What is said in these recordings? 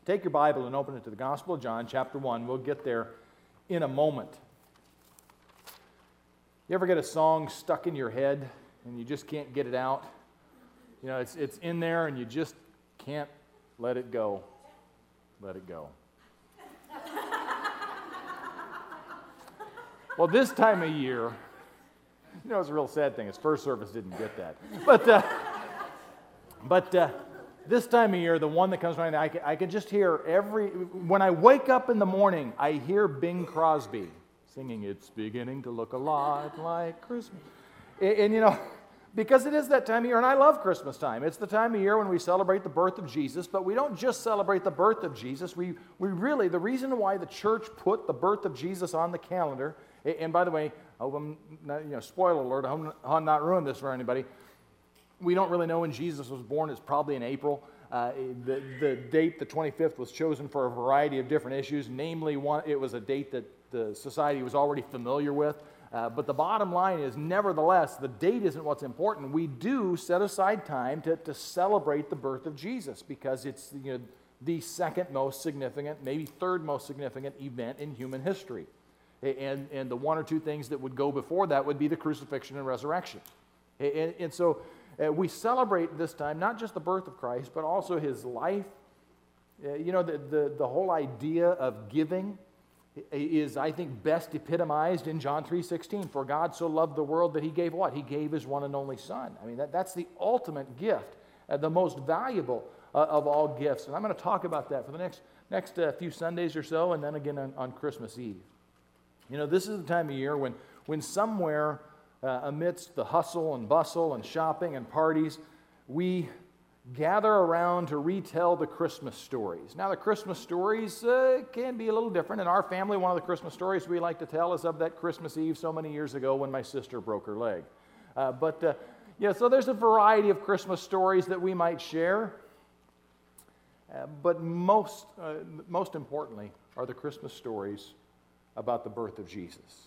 Take your Bible and open it to the Gospel of John, chapter 1. We'll get there in a moment. You ever get a song stuck in your head and you just can't get it out? You know, it's in there and you just can't let it go. Let it go. Well, this time of year, you know, it's a real sad thing. His first service didn't get that. But this time of year, the one that comes to mind, I can just hear when I wake up in the morning, I hear Bing Crosby singing, "It's beginning to look a lot like Christmas." And you know, because it is that time of year, and I love Christmas time. It's the time of year when we celebrate the birth of Jesus, but we don't just celebrate the birth of Jesus. We really, the reason why the church put the birth of Jesus on the calendar, and by the way, spoiler alert, I'll not ruin this for anybody. We don't really know when Jesus was born. It's probably in April. The date, the 25th, was chosen for a variety of different issues. Namely, it was a date that the society was already familiar with. But the bottom line is, nevertheless, the date isn't what's important. We do set aside time to celebrate the birth of Jesus because it's the second most significant, maybe third most significant event in human history. And the one or two things that would go before that would be the crucifixion and resurrection. And so we celebrate this time not just the birth of Christ, but also his life. The whole idea of giving is, I think, best epitomized in John 3:16. For God so loved the world that he gave what? He gave his one and only Son. I mean, that's the ultimate gift, the most valuable of all gifts. And I'm going to talk about that for the next few Sundays or so, and then again on Christmas Eve. You know, this is the time of year when somewhere amidst the hustle and bustle and shopping and parties, we gather around to retell the Christmas stories. Now, the Christmas stories can be a little different. In our family, one of the Christmas stories we like to tell is of that Christmas Eve so many years ago when my sister broke her leg. So there's a variety of Christmas stories that we might share. But most importantly are the Christmas stories about the birth of Jesus.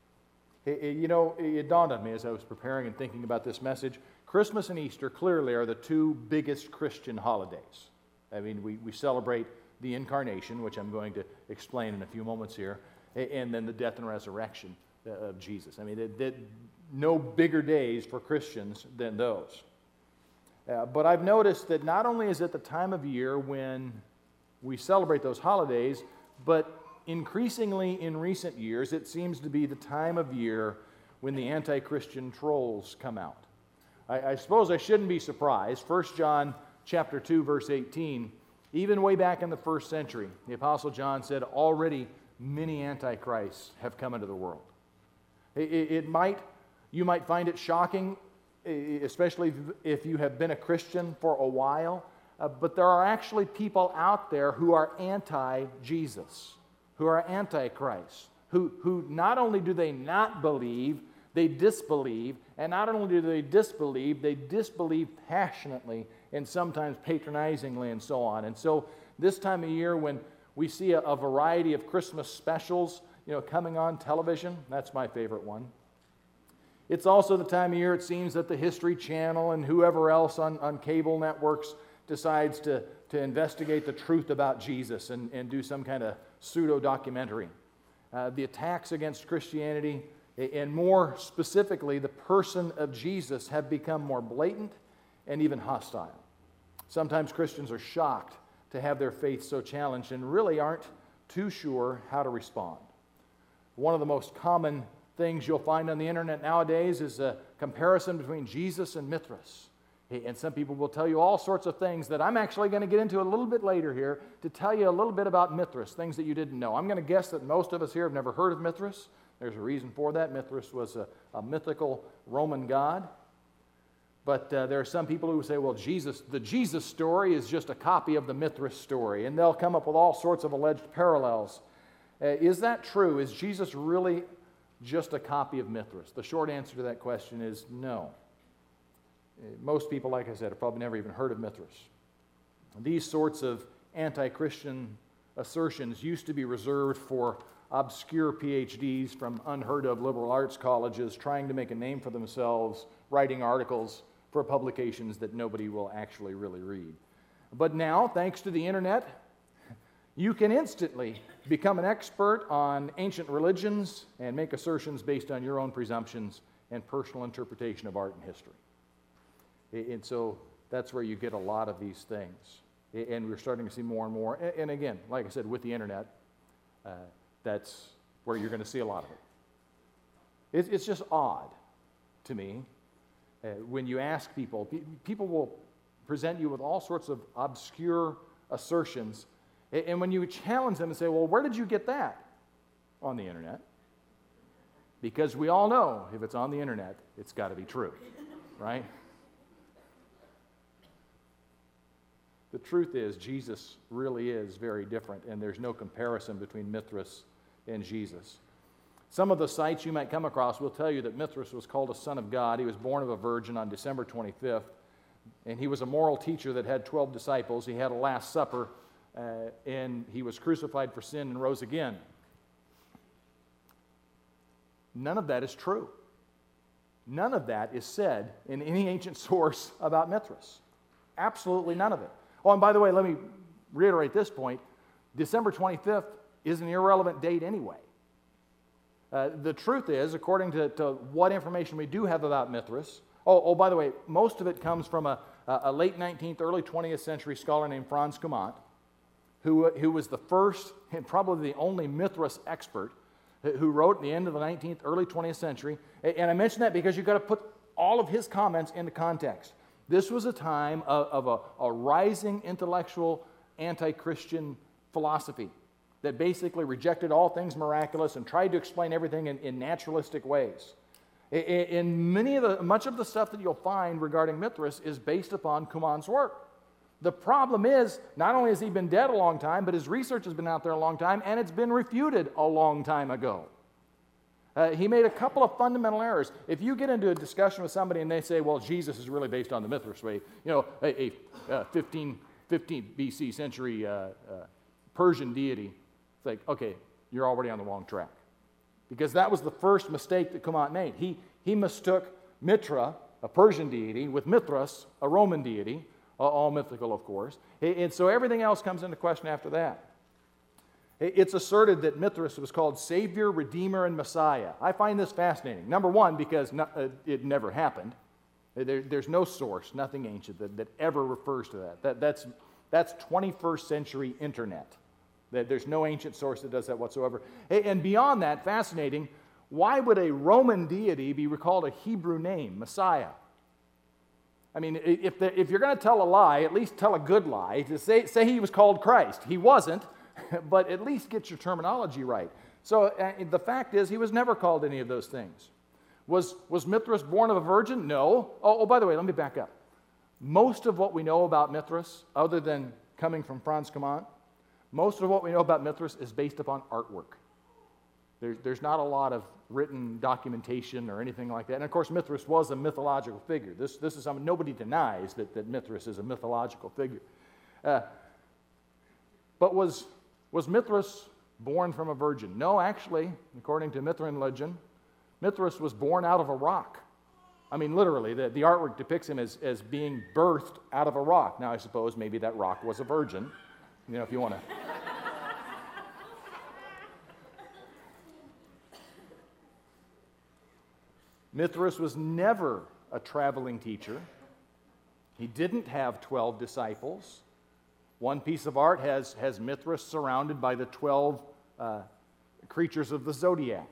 It dawned on me as I was preparing and thinking about this message, Christmas and Easter clearly are the two biggest Christian holidays. I mean, we celebrate the incarnation, which I'm going to explain in a few moments here, and then the death and resurrection of Jesus. I mean, no bigger days for Christians than those. But I've noticed that not only is it the time of year when we celebrate those holidays, but increasingly in recent years, it seems to be the time of year when the anti-Christian trolls come out. I suppose I shouldn't be surprised. 1 John chapter 2, verse 18, even way back in the first century, the Apostle John said, already many antichrists have come into the world. You might find it shocking, especially if you have been a Christian for a while, but there are actually people out there who are anti-Jesus, who are antichrist, who not only do they not believe, they disbelieve, and not only do they disbelieve passionately and sometimes patronizingly and so on. And so this time of year when we see a variety of Christmas specials, coming on television, that's my favorite one. It's also the time of year, it seems, that the History Channel and whoever else on cable networks decides to investigate the truth about Jesus and do some kind of pseudo-documentary. The attacks against Christianity, and more specifically, the person of Jesus, have become more blatant and even hostile. Sometimes Christians are shocked to have their faith so challenged and really aren't too sure how to respond. One of the most common things you'll find on the internet nowadays is a comparison between Jesus and Mithras. And some people will tell you all sorts of things that I'm actually going to get into a little bit later here to tell you a little bit about Mithras, things that you didn't know. I'm going to guess that most of us here have never heard of Mithras. There's a reason for that. Mithras was a mythical Roman god. But there are some people who say, well, the Jesus story is just a copy of the Mithras story, and they'll come up with all sorts of alleged parallels. Is that true? Is Jesus really just a copy of Mithras? The short answer to that question is no. Most people, like I said, have probably never even heard of Mithras. These sorts of anti-Christian assertions used to be reserved for obscure PhDs from unheard-of liberal arts colleges trying to make a name for themselves, writing articles for publications that nobody will actually really read. But now, thanks to the internet, You can instantly become an expert on ancient religions and make assertions based on your own presumptions and personal interpretation of art and history. And so that's where you get a lot of these things. And we're starting to see more and more. And again, like I said, with the internet, that's where you're going to see a lot of it. It's just odd to me when you ask people, people will present you with all sorts of obscure assertions. And when you challenge them and say, well, where did you get that? On the internet. Because we all know if it's on the internet, it's got to be true, right? The truth is, Jesus really is very different, and there's no comparison between Mithras and Jesus. Some of the sites you might come across will tell you that Mithras was called a son of God. He was born of a virgin on December 25th, and he was a moral teacher that had 12 disciples. He had a Last Supper, and he was crucified for sin and rose again. None of that is true. None of that is said in any ancient source about Mithras. Absolutely none of it. Oh, and by the way, let me reiterate this point. December 25th is an irrelevant date anyway. The truth is, according to what information we do have about Mithras, by the way, most of it comes from a late 19th, early 20th century scholar named Franz Cumont, who was the first and probably the only Mithras expert who wrote at the end of the 19th, early 20th century. And I mention that because you've got to put all of his comments into context. This was a time of a rising intellectual anti-Christian philosophy that basically rejected all things miraculous and tried to explain everything in naturalistic ways. Much of the stuff that you'll find regarding Mithras is based upon Cumont's work. The problem is, not only has he been dead a long time, but his research has been out there a long time, and it's been refuted a long time ago. He made a couple of fundamental errors. If you get into a discussion with somebody and they say, well, Jesus is really based on the Mithras way, a 15 BC century Persian deity, it's like, okay, you're already on the wrong track. Because that was the first mistake that Cumont made. He mistook Mitra, a Persian deity, with Mithras, a Roman deity, all mythical, of course. And so everything else comes into question after that. It's asserted that Mithras was called Savior, Redeemer, and Messiah. I find this fascinating. Number one, because it never happened. There's no source, nothing ancient that ever refers to that. That's 21st century internet. There's no ancient source that does that whatsoever. And beyond that, fascinating, why would a Roman deity be called a Hebrew name, Messiah? I mean, if you're going to tell a lie, at least tell a good lie. To say he was called Christ. He wasn't. But at least get your terminology right. So the fact is, he was never called any of those things. Was Mithras born of a virgin? No. By the way, let me back up. Most of what we know about Mithras, other than coming from Franz Cumont, most of what we know about Mithras is based upon artwork. There's not a lot of written documentation or anything like that. And of course, Mithras was a mythological figure. This is something nobody denies that Mithras is a mythological figure. But was Mithras born from a virgin? No, actually, according to Mithran legend, Mithras was born out of a rock. I mean, literally, the artwork depicts him as being birthed out of a rock. Now, I suppose maybe that rock was a virgin, if you want to. Mithras was never a traveling teacher. He didn't have 12 disciples. One piece of art has Mithras surrounded by the 12 creatures of the zodiac.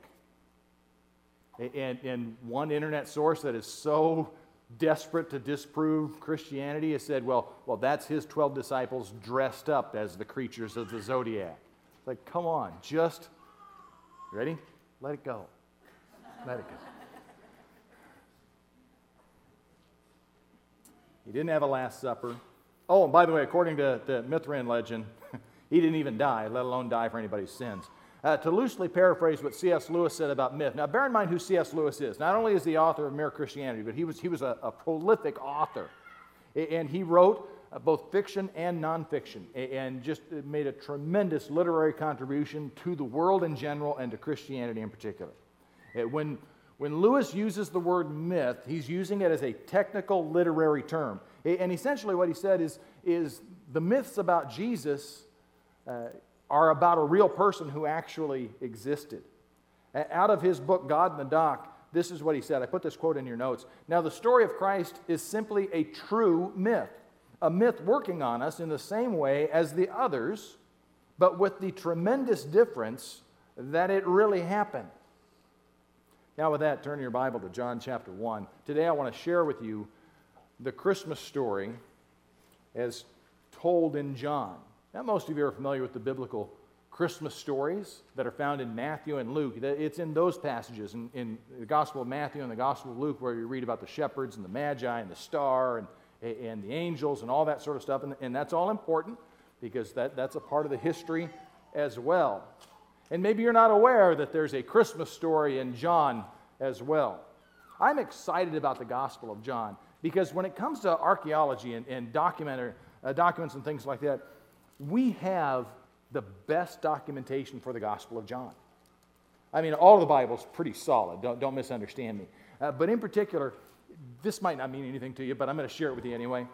And one internet source that is so desperate to disprove Christianity has said, well, that's his 12 disciples dressed up as the creatures of the zodiac. It's like, come on, just, ready? Let it go. Let it go. He didn't have a Last Supper. Oh, and by the way, according to the Mithran legend, he didn't even die, let alone die for anybody's sins. To loosely paraphrase what C.S. Lewis said about myth. Now, bear in mind who C.S. Lewis is. Not only is he the author of Mere Christianity, but he was a prolific author. And he wrote both fiction and nonfiction, and just made a tremendous literary contribution to the world in general and to Christianity in particular. When Lewis uses the word myth, he's using it as a technical literary term. And essentially what he said is the myths about Jesus are about a real person who actually existed. Out of his book, God in the Dock, this is what he said. I put this quote in your notes. Now, the story of Christ is simply a true myth, a myth working on us in the same way as the others, but with the tremendous difference that it really happened. Now, with that, turn your Bible to John chapter 1. Today, I want to share with you the Christmas story as told in John. Now, most of you are familiar with the biblical Christmas stories that are found in Matthew and Luke. It's in those passages, in the Gospel of Matthew and the Gospel of Luke, where you read about the shepherds and the magi and the star and the angels and all that sort of stuff. And that's all important because that's a part of the history as well. And maybe you're not aware that there's a Christmas story in John as well. I'm excited about the Gospel of John because when it comes to archaeology and documents and things like that, we have the best documentation for the Gospel of John. I mean, all of the Bible's pretty solid. Don't misunderstand me. But in particular, this might not mean anything to you, but I'm going to share it with you anyway.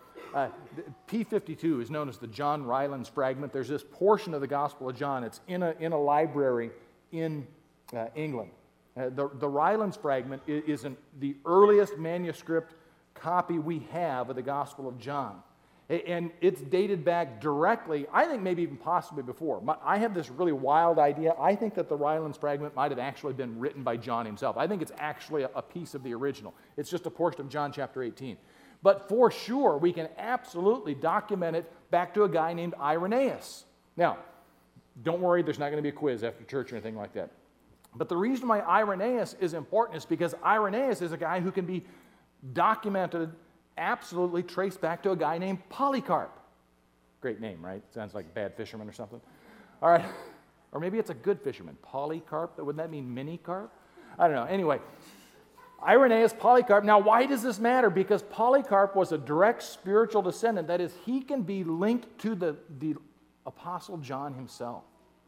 P52 is known as the John Rylands fragment. There's this portion of the Gospel of John. It's in a library in England. The Rylands fragment is the earliest manuscript copy we have of the Gospel of John. And it's dated back directly, I think maybe even possibly before. I have this really wild idea. I think that the Rylands fragment might have actually been written by John himself. I think it's actually a piece of the original. It's just a portion of John chapter 18. But for sure, we can absolutely document it back to a guy named Irenaeus. Now, don't worry, there's not going to be a quiz after church or anything like that. But the reason why Irenaeus is important is because Irenaeus is a guy who can be documented, absolutely traced back to a guy named Polycarp. Great name, right? Sounds like a bad fisherman or something. All right. Or maybe it's a good fisherman. Polycarp? Wouldn't that mean mini carp? I don't know. Anyway, Irenaeus, Polycarp. Now, why does this matter? Because Polycarp was a direct spiritual descendant. That is, he can be linked to the Apostle John himself.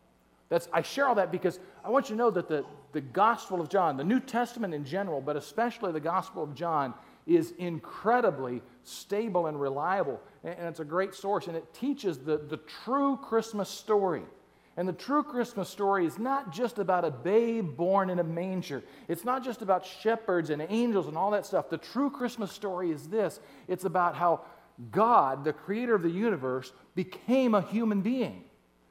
I share all that because I want you to know that the Gospel of John, the New Testament in general, but especially the Gospel of John, is incredibly stable and reliable. And it's a great source. And it teaches the true Christmas story. And the true Christmas story is not just about a babe born in a manger. It's not just about shepherds and angels and all that stuff. The true Christmas story is this. It's about how God, the creator of the universe, became a human being.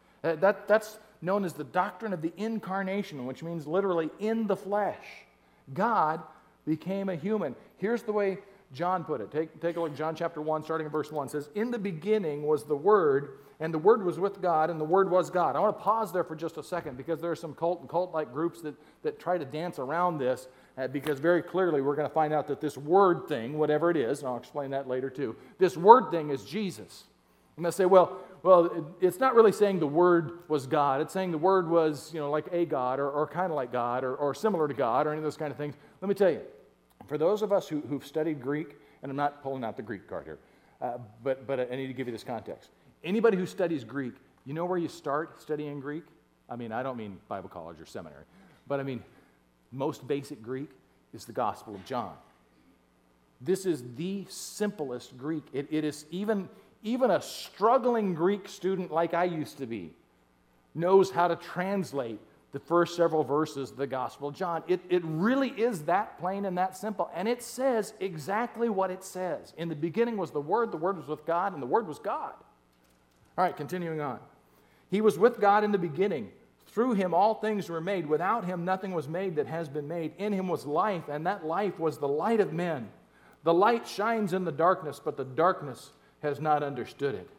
That's known as the doctrine of the incarnation, which means literally in the flesh. God became a human. Here's the way John put it. Take a look at John chapter 1, starting in verse 1. It says, "In the beginning was the Word, and the Word was with God, and the Word was God." I want to pause there for just a second because there are some cult-like groups that try to dance around this because very clearly we're going to find out that this Word thing, whatever it is, and I'll explain that later too, this Word thing is Jesus. And they say, well, it's not really saying the Word was God. It's saying the Word was, like a God or kind of like God or similar to God or any of those kind of things. Let me tell you, for those of us who've studied Greek, and I'm not pulling out the Greek card here, but I need to give you this context. Anybody who studies Greek, you know where you start studying Greek? I mean, I don't mean Bible college or seminary, but I mean, most basic Greek is the Gospel of John. This is the simplest Greek. It is even a struggling Greek student like I used to be knows how to translate the first several verses of the Gospel of John. It really is that plain and that simple. And it says exactly what it says. In the beginning was the Word was with God, and the Word was God. All right, continuing on. He was with God in the beginning. Through him all things were made. Without him nothing was made that has been made. In him was life, and that life was the light of men. The light shines in the darkness, but the darkness has not understood it.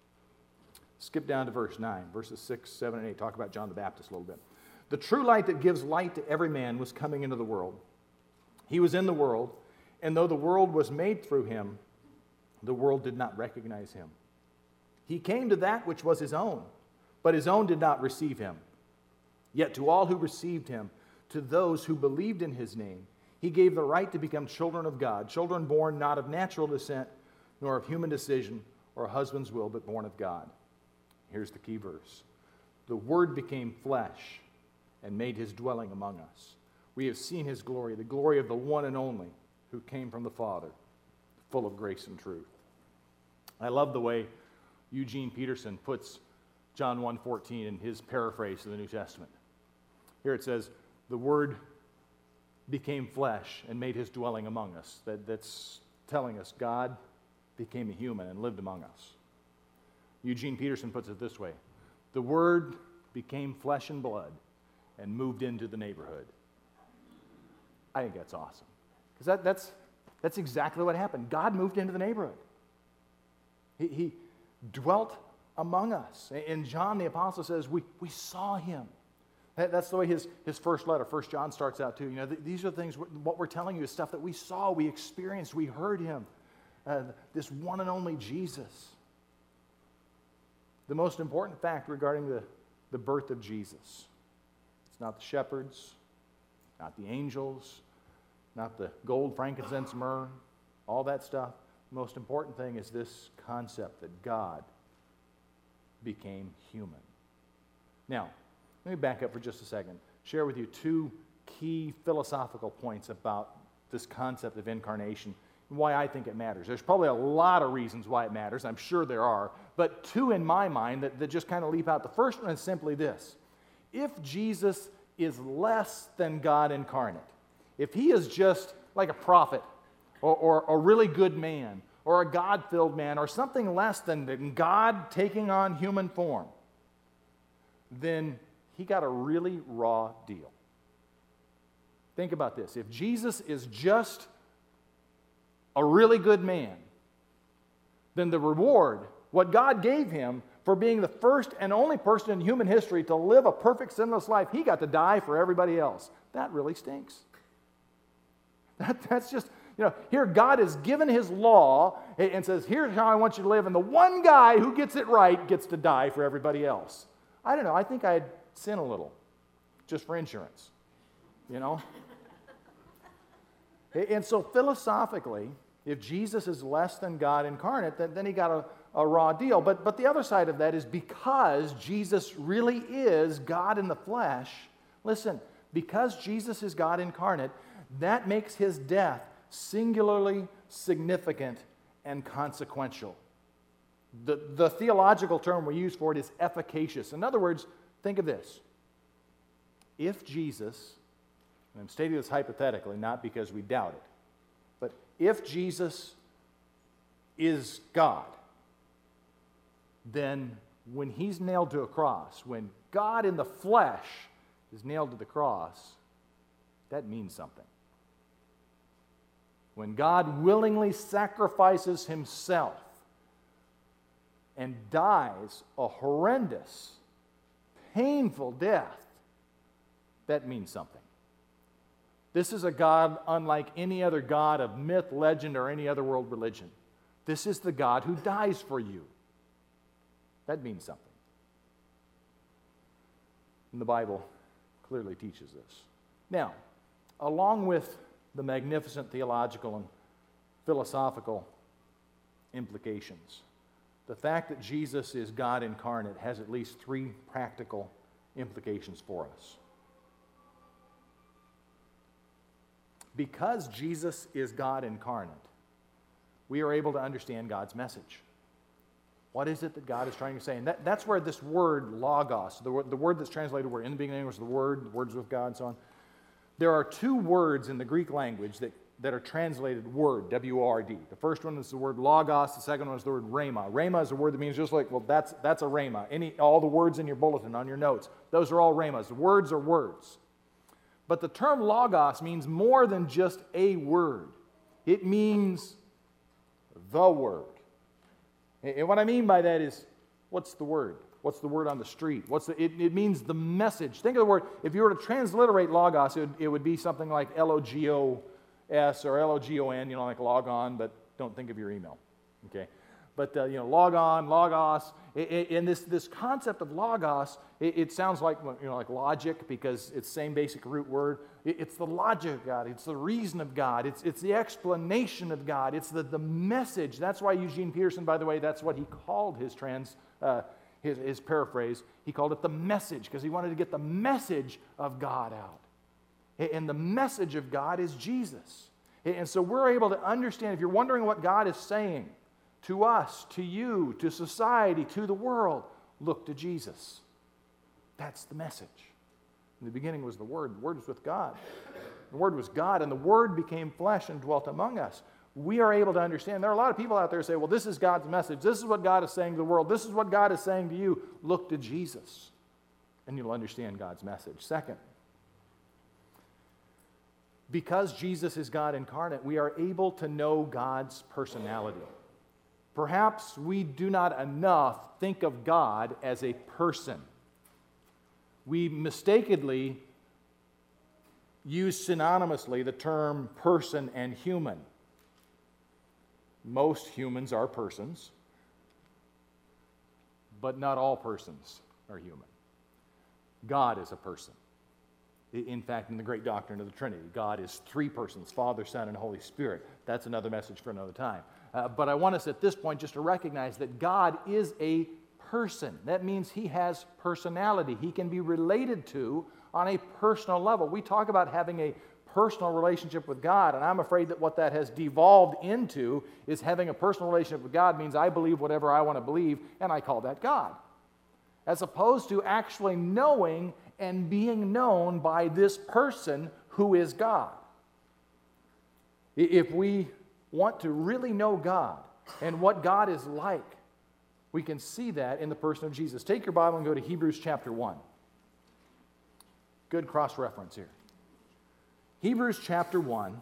Skip down to verse 9. Verses 6, 7, and 8 talk about John the Baptist a little bit. The true light that gives light to every man was coming into the world. He was in the world, and though the world was made through him, the world did not recognize him. He came to that which was his own, but his own did not receive him. Yet to all who received him, to those who believed in his name, he gave the right to become children of God, children born not of natural descent, nor of human decision or a husband's will, but born of God. Here's the key verse. The Word became flesh and made his dwelling among us. We have seen his glory, the glory of the one and only who came from the Father, full of grace and truth. I love the way Eugene Peterson puts John 1:14 in his paraphrase of the New Testament. Here it says, the Word became flesh and made his dwelling among us. That's telling us God became a human and lived among us. Eugene Peterson puts it this way, the Word became flesh and blood and moved into the neighborhood. I think that's awesome. Because that's exactly what happened. God moved into the neighborhood. He dwelt among us. And John the Apostle says, we saw him. That's the way his first letter, 1 John, starts out too. You know, these are the things, what we're telling you is stuff that we saw, we experienced, we heard him. This one and only Jesus. The most important fact regarding the birth of Jesus, it's not the shepherds, not the angels, not the gold, frankincense, myrrh, all that stuff. The most important thing is this concept that God became human. Now, let me back up for just a second. Share with you two key philosophical points about this concept of incarnation and why I think it matters. There's probably a lot of reasons why it matters. I'm sure there are. But two in my mind that just kind of leap out. The first one is simply this. If Jesus is less than God incarnate, if he is just like a prophet or a really good man or a God-filled man or something less than God taking on human form, then he got a really raw deal. Think about this. If Jesus is just a really good man, then the reward, what God gave him for being the first and only person in human history to live a perfect, sinless life, he got to die for everybody else. That really stinks. That's just, you know, here God has given his law and says, here's how I want you to live, and the one guy who gets it right gets to die for everybody else. I don't know, I think I'd sin a little, just for insurance, you know? And so philosophically, if Jesus is less than God incarnate, then he got a raw deal. But the other side of that is because Jesus really is God in the flesh, listen, because Jesus is God incarnate, that makes his death singularly significant and consequential. The theological term we use for it is efficacious. In other words, think of this. If Jesus, and I'm stating this hypothetically, not because we doubt it, but if Jesus is God, then when he's nailed to a cross, when God in the flesh is nailed to the cross, that means something. When God willingly sacrifices himself and dies a horrendous, painful death, that means something. This is a God unlike any other God of myth, legend, or any other world religion. This is the God who dies for you. That means something. And the Bible clearly teaches this. Now, along with the magnificent theological and philosophical implications, the fact that Jesus is God incarnate has at least three practical implications for us. Because Jesus is God incarnate, we are able to understand God's message. What is it that God is trying to say? And that's where this word logos, the word that's translated where in the beginning was the words with God and so on. There are two words in the Greek language that are translated word, W-O-R-D. The first one is the word logos, the second one is the word rhema. Rhema is a word that means just like, well, that's a rhema. All the words in your bulletin, on your notes, those are all rhemas. Words are words. But the term logos means more than just a word. It means the word. And what I mean by that is, what's the word? What's the word on the street? It means the message. Think of the word, if you were to transliterate logos, it would be something like L-O-G-O-S or L-O-G-O-N, like log on, but don't think of your email, okay? But, log on, logos, and this concept of logos, it sounds like, like logic because it's the same basic root word. It's the logic of God. It's the reason of God. It's the explanation of God. It's the message. That's why Eugene Peterson, by the way, that's what he called his paraphrase. He called it the message because he wanted to get the message of God out. And the message of God is Jesus. And so we're able to understand, if you're wondering what God is saying to us, to you, to society, to the world, Look to Jesus. That's the message. In the beginning was the Word. The Word was with God. The Word was God, and the Word became flesh and dwelt among us. We are able to understand. There are a lot of people out there who say, well, this is God's message. This is what God is saying to the world. This is what God is saying to you. Look to Jesus, and you'll understand God's message. Second, because Jesus is God incarnate, we are able to know God's personality. Perhaps we do not enough think of God as a person. We mistakenly use synonymously the term person and human. Most humans are persons, but not all persons are human. God is a person. In fact, in the great doctrine of the Trinity, God is three persons, Father, Son, and Holy Spirit. That's another message for another time. But I want us at this point just to recognize that God is a person. That means he has personality. He can be related to on a personal level. We talk about having a personal relationship with God, and I'm afraid that what that has devolved into is having a personal relationship with God means I believe whatever I want to believe, and I call that God. As opposed to actually knowing and being known by this person who is God. If we want to really know God and what God is like, we can see that in the person of Jesus. Take your Bible and go to Hebrews chapter 1. Good cross-reference here. Hebrews chapter 1,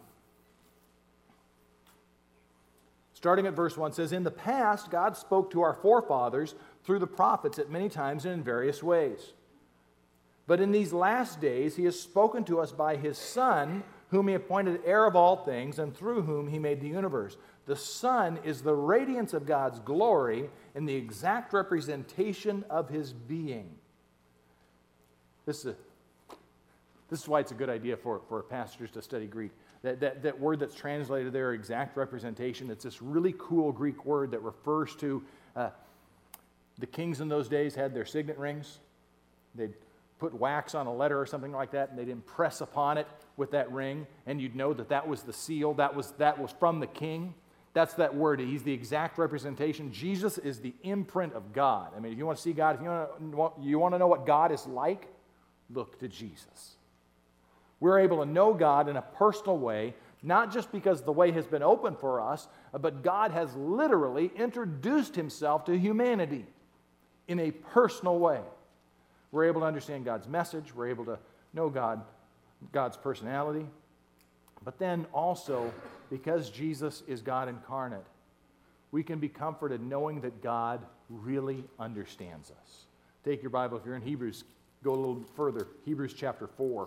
starting at verse 1, says, "In the past, God spoke to our forefathers through the prophets at many times and in various ways. But in these last days, he has spoken to us by his Son, whom he appointed heir of all things, and through whom he made the universe. The Son is the radiance of God's glory and the exact representation of his being." This is why it's a good idea for pastors to study Greek. That word that's translated there, exact representation, it's this really cool Greek word that refers to the kings in those days had their signet rings. They'd put wax on a letter or something like that, and they'd impress upon it with that ring, and you'd know that that was the seal, that was from the king. That's that word. He's the exact representation. Jesus is the imprint of God. I mean, if you want to see God, if you want to know what God is like, look to Jesus. We're able to know God in a personal way, not just because the way has been open for us, but God has literally introduced himself to humanity in a personal way. We're able to understand God's message. We're able to know God's personality. But then also, because Jesus is God incarnate, we can be comforted knowing that God really understands us. Take your Bible, if you're in Hebrews, go a little further. Hebrews chapter 4.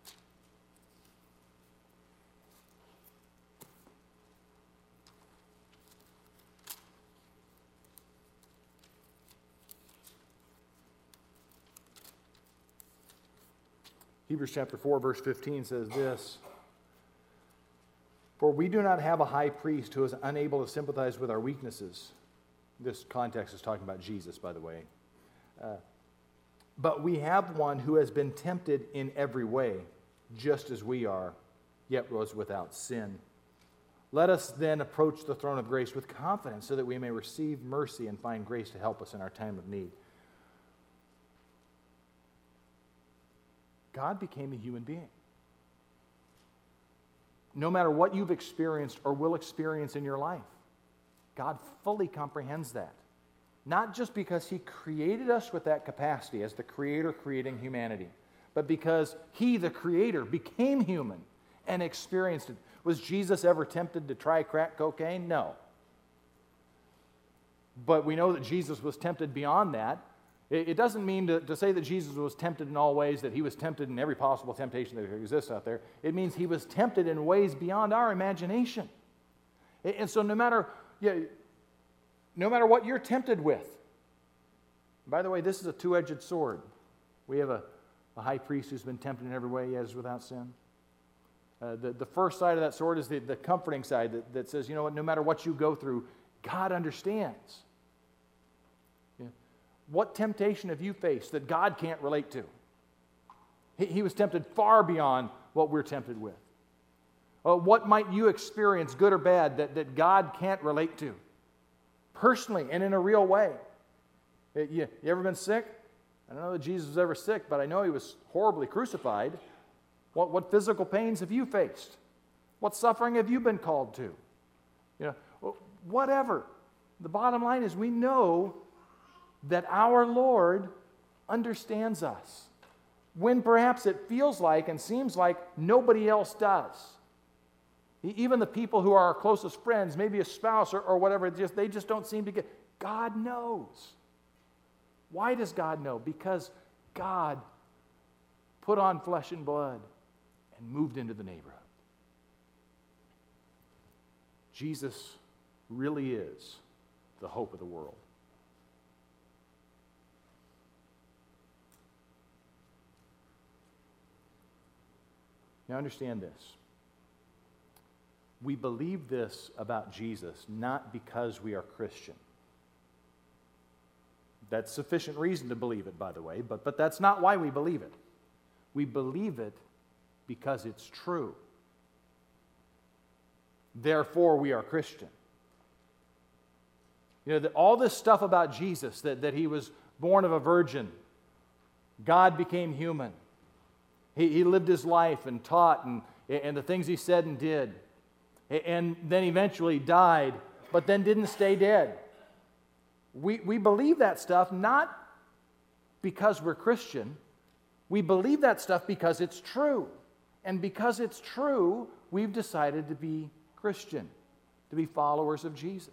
Hebrews chapter 4, verse 15 says this, "For we do not have a high priest who is unable to sympathize with our weaknesses." This context is talking about Jesus, by the way. "But we have one who has been tempted in every way, just as we are, yet was without sin. Let us then approach the throne of grace with confidence so that we may receive mercy and find grace to help us in our time of need." God became a human being. No matter what you've experienced or will experience in your life, God fully comprehends that. Not just because he created us with that capacity as the creator creating humanity, but because he, the creator, became human and experienced it. Was Jesus ever tempted to try crack cocaine? No. But we know that Jesus was tempted beyond that. It doesn't mean to say that Jesus was tempted in all ways, that he was tempted in every possible temptation that exists out there. It means he was tempted in ways beyond our imagination. And so no matter what you're tempted with, by the way, this is a two-edged sword. We have a high priest who's been tempted in every way, yet is without sin. The first side of that sword is the comforting side that says, you know what, no matter what you go through, God understands. What temptation have you faced that God can't relate to? He was tempted far beyond what we're tempted with. What might you experience, good or bad, that God can't relate to? Personally and in a real way. You ever been sick? I don't know that Jesus was ever sick, but I know he was horribly crucified. What physical pains have you faced? What suffering have you been called to? Whatever. The bottom line is we know that our Lord understands us when perhaps it feels like and seems like nobody else does. Even the people who are our closest friends, maybe a spouse or whatever, they just don't seem to get. God knows. Why does God know? Because God put on flesh and blood and moved into the neighborhood. Jesus really is the hope of the world. Now understand this. We believe this about Jesus not because we are Christian. That's sufficient reason to believe it, by the way, but that's not why we believe it. We believe it because it's true. Therefore, we are Christian. All this stuff about Jesus, that he was born of a virgin, God became human, he lived his life and taught and the things he said and did, and then eventually died, but then didn't stay dead. We believe that stuff not because we're Christian. We believe that stuff because it's true. And because it's true, we've decided to be Christian, to be followers of Jesus.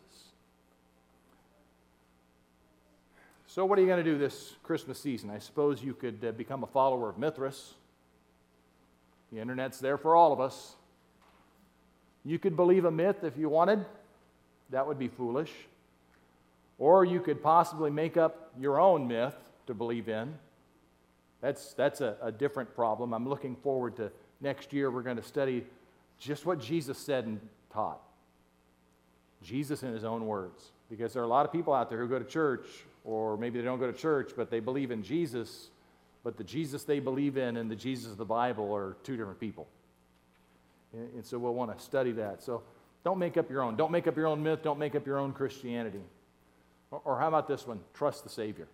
So what are you going to do this Christmas season? I suppose you could become a follower of Mithras. The internet's there for all of us. You could believe a myth if you wanted. That would be foolish. Or you could possibly make up your own myth to believe in. That's a different problem. I'm looking forward to next year. We're going to study just what Jesus said and taught. Jesus in his own words. Because there are a lot of people out there who go to church, or maybe they don't go to church, but they believe in Jesus, but the Jesus they believe in and the Jesus of the Bible are two different people. And so we'll want to study that. So don't make up your own. Don't make up your own myth. Don't make up your own Christianity. Or how about this one? Trust the Savior.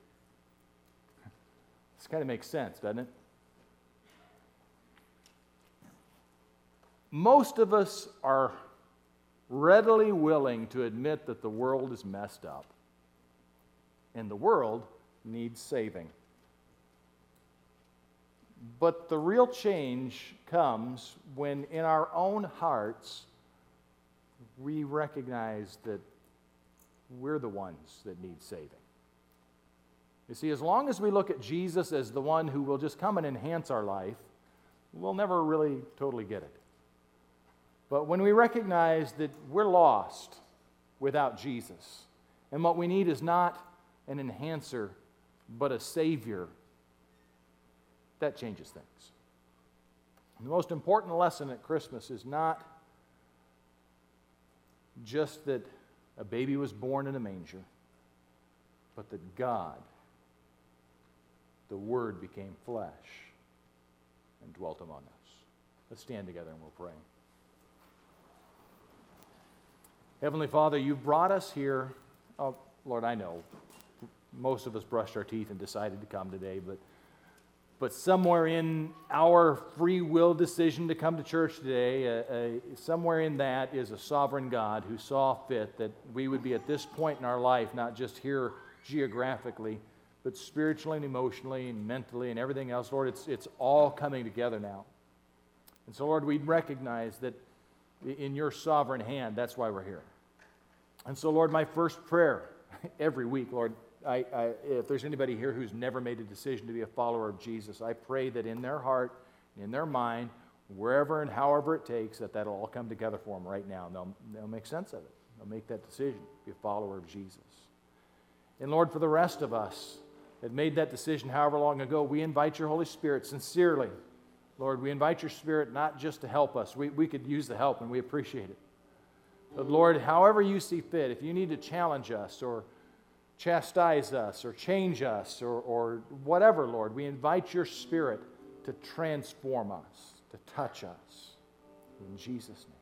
This kind of makes sense, doesn't it? Most of us are readily willing to admit that the world is messed up. And the world needs saving. But the real change comes when in our own hearts we recognize that we're the ones that need saving. You see, as long as we look at Jesus as the one who will just come and enhance our life, we'll never really totally get it. But when we recognize that we're lost without Jesus, and what we need is not an enhancer, but a Savior, that changes things. And the most important lesson at Christmas is not just that a baby was born in a manger, but that God, the Word, became flesh and dwelt among us. Let's stand together and we'll pray. Heavenly Father, you've brought us here. Oh, Lord, I know most of us brushed our teeth and decided to come today, but somewhere in our free will decision to come to church today, somewhere in that is a sovereign God who saw fit that we would be at this point in our life, not just here geographically, but spiritually and emotionally and mentally and everything else. Lord, it's all coming together now. And so, Lord, we recognize that in your sovereign hand, that's why we're here. And so, Lord, my first prayer every week, Lord, if there's anybody here who's never made a decision to be a follower of Jesus, I pray that in their heart, in their mind, wherever and however it takes, that'll all come together for them right now. And they'll make sense of it. They'll make that decision, be a follower of Jesus. And Lord, for the rest of us that made that decision however long ago, we invite your Holy Spirit sincerely. Lord, we invite your Spirit not just to help us. We could use the help, and we appreciate it. But Lord, however you see fit, if you need to challenge us or chastise us or change us or whatever, Lord, we invite your Spirit to transform us, to touch us. In Jesus' name.